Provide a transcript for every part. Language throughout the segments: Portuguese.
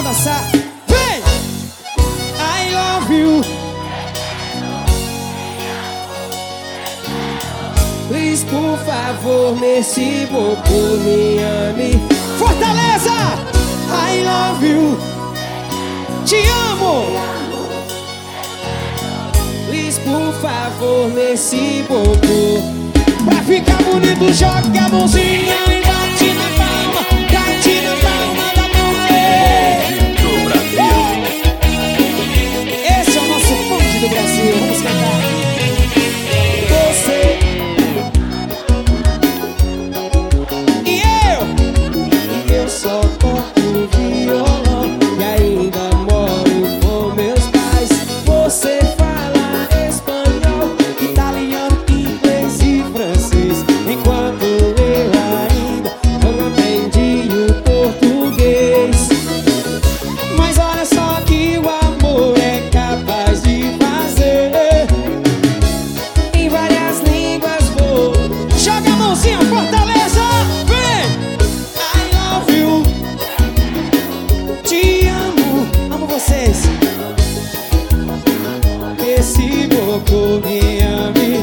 dançar. Vem! I love you. Please, por favor, nesse boco me ame. Fortaleza! I love you. Te amo. Please, por favor, nesse boco. Pra ficar bonito, joga a mãozinha e bate na palma. Bate na palma da mão aí. Do Brasil. Esse é o nosso bonde do Brasil. Vamos cantar. Você e eu só toco violão e ainda moro com meus pais. Você fala espanhol, italiano, inglês e francês, enquanto eu ainda não aprendi o português. Mas olha só que o amor é capaz de fazer. Em várias línguas vou. Joga a mãozinha, Fortaleza! Vem! I love you. Te amo, amo vocês. Esse boco me ame.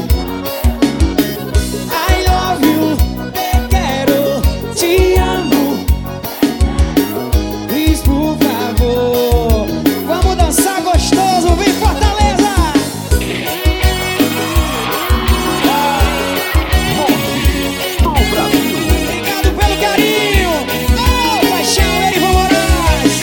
I love you. Te quero, te amo. Please, por favor. Vamos dançar gostoso, vem Fortaleza! Do Brasil. Obrigado pelo carinho! Oh, paixão, Erivan Moraes!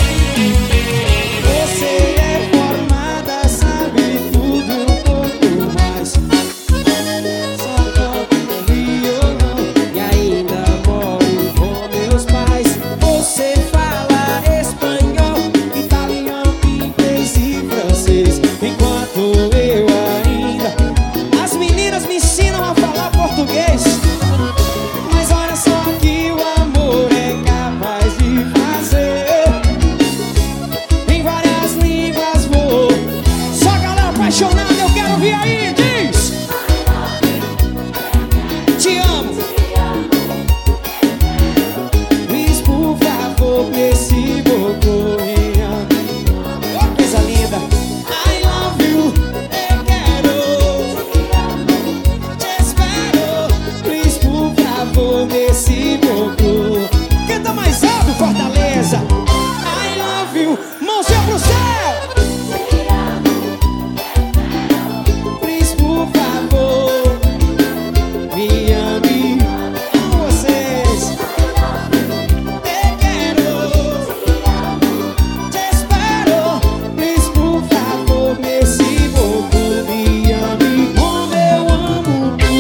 Você é formada, sabe tudo e um pouco mais. Só toco violão e ainda moro com meus pais. Você fala espanhol, italiano, inglês e francês, enquanto eu ainda. As meninas me ensinam a falar português. Mas olha só que o amor é capaz de fazer. Em várias línguas vou. Só galera apaixonada, eu quero ouvir aí, diz. Te amo. Please, por favor, nesse boco me ame. Oh, coisa linda. I love you. Eu quero. Te espero. Please, por favor, nesse boco. Canta mais alto, Fortaleza. I love you. Mãozinha pro céu. Please, por favor, me ame. Amo vocês. Te quero. Te espero. Please, por favor, nesse boco me ame. Como eu amo tu.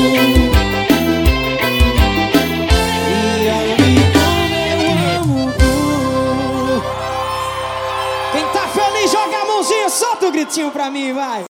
Me ame como eu amo tu. Quem tá feliz, joga a mãozinha, solta o gritinho pra mim, vai.